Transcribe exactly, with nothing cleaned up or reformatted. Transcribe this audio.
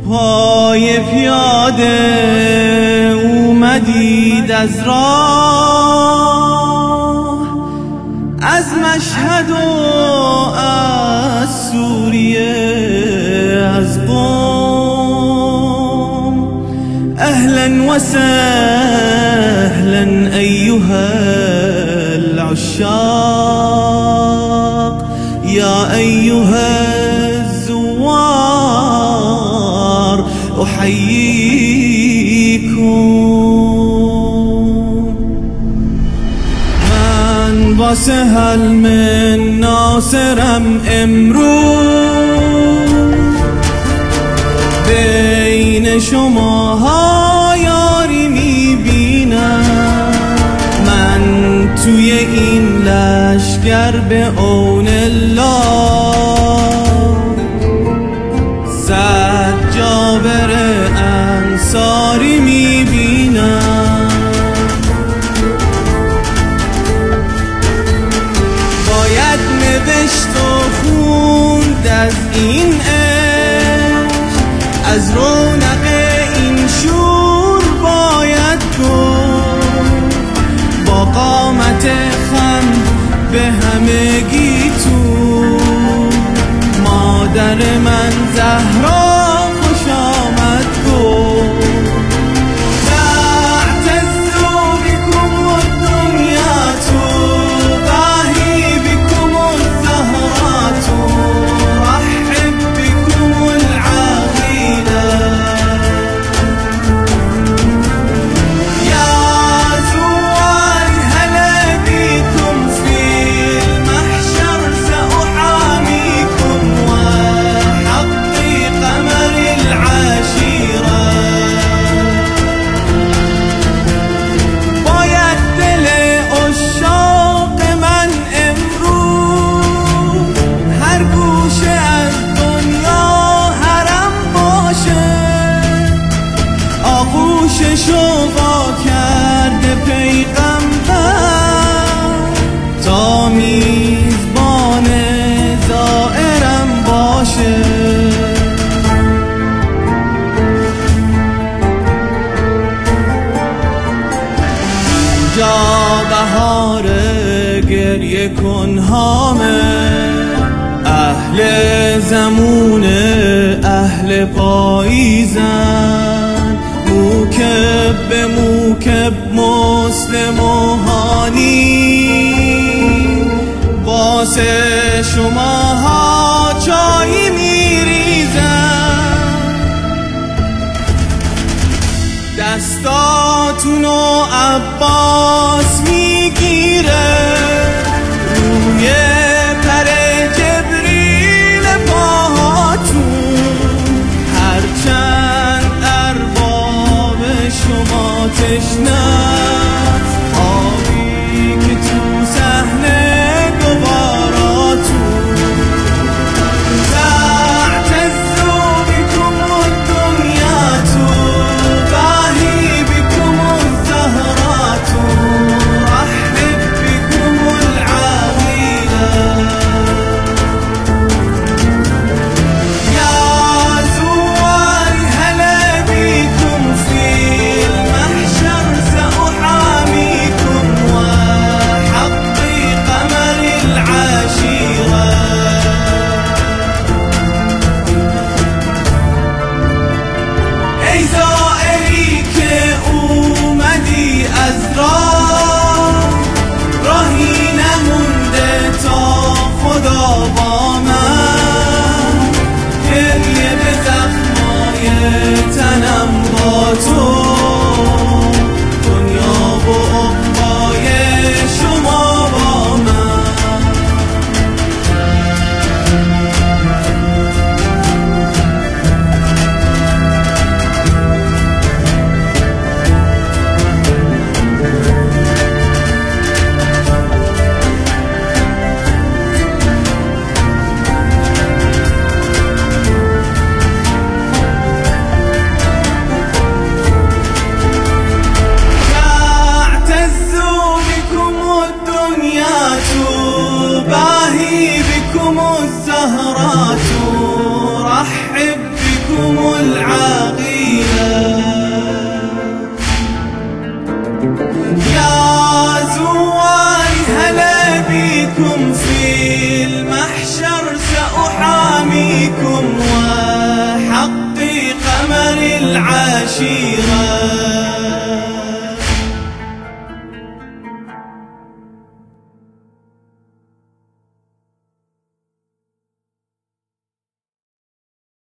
پای پیاده اومدید از راه، از مشهد و از سوریه از قم. اهلا و سهلا ایها العشاق یا ایها الزوار احییکم. من با سهل من ناصرم امروز، بین شماها یاری میبینم. من توی این لشگر به عون الله صد جابر انصاری میبینم. باید نوشت و خوند از این عشق، از رونق این شور باید گفت. با قامت خم به همگی تو مادر من زهرا خوش آمد گفت. تعتزوا بكم الدنيا تباهي بكم الزهرات رحب بكم العاقلة. يا زوار هلا بكم في المحشر سأحاميكم وحقي قمر العاشرة. باید دل عشاق من امروز هر گوشه از دنیا حرم باشه. آغوششو وا کرده پیغمبر تا میزبان زائرم باشه. اینجا بهار گریه کنهامه، اهل زمون اهل پاییزن. موکب به موکب مسلم و هانی، واسه شماها چایی میریزن. دستاتونو عباس میگیره روی پر جبریل پاهاتون. هرچند ارباب شما تشنه‌ست آبی که تو صحنه گواراتون. تعتزوا بكم الدنيا تباهي بكم الزهرات رحب بكم العاقلة. يا زوار هلا بكم في المحشر سأحاميكم وحقي قمر العاشرة. ای زائری که اومدی از راه، راهی نمونده تا خدا با من. گریه به زخمای تنم با تو، دنیا و عقبای شما با من. تباهي بكم الزهرات رحب بكم أنتم العاقية. يا زواري هلا بيكم في المحشر سأحاميكم، وحقي قمر العاشيرة